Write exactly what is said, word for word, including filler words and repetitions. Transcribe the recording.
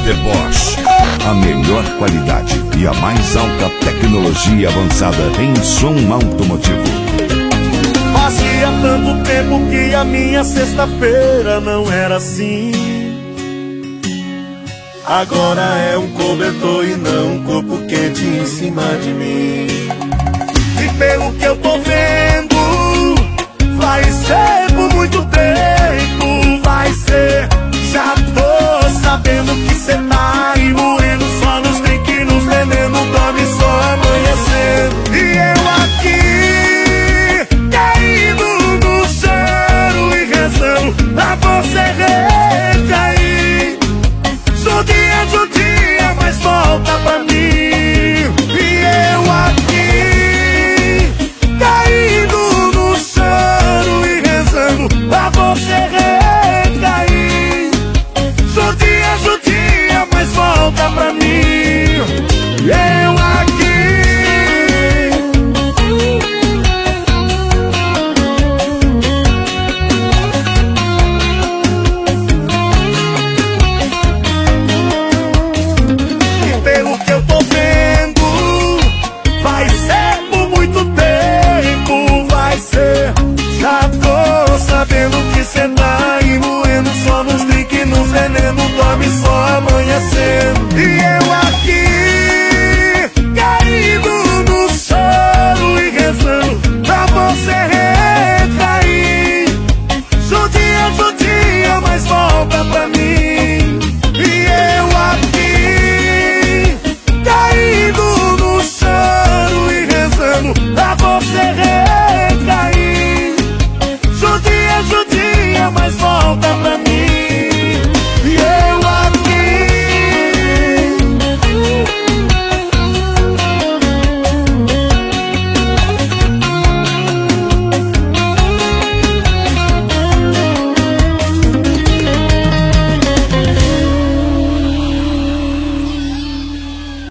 Center Bosch. A melhor qualidade e a mais alta tecnologia avançada em som automotivo. Fazia tanto tempo que a minha sexta-feira não era assim. Agora é um cobertor e não um corpo quente em cima de mim. E pelo que eu tô vendo,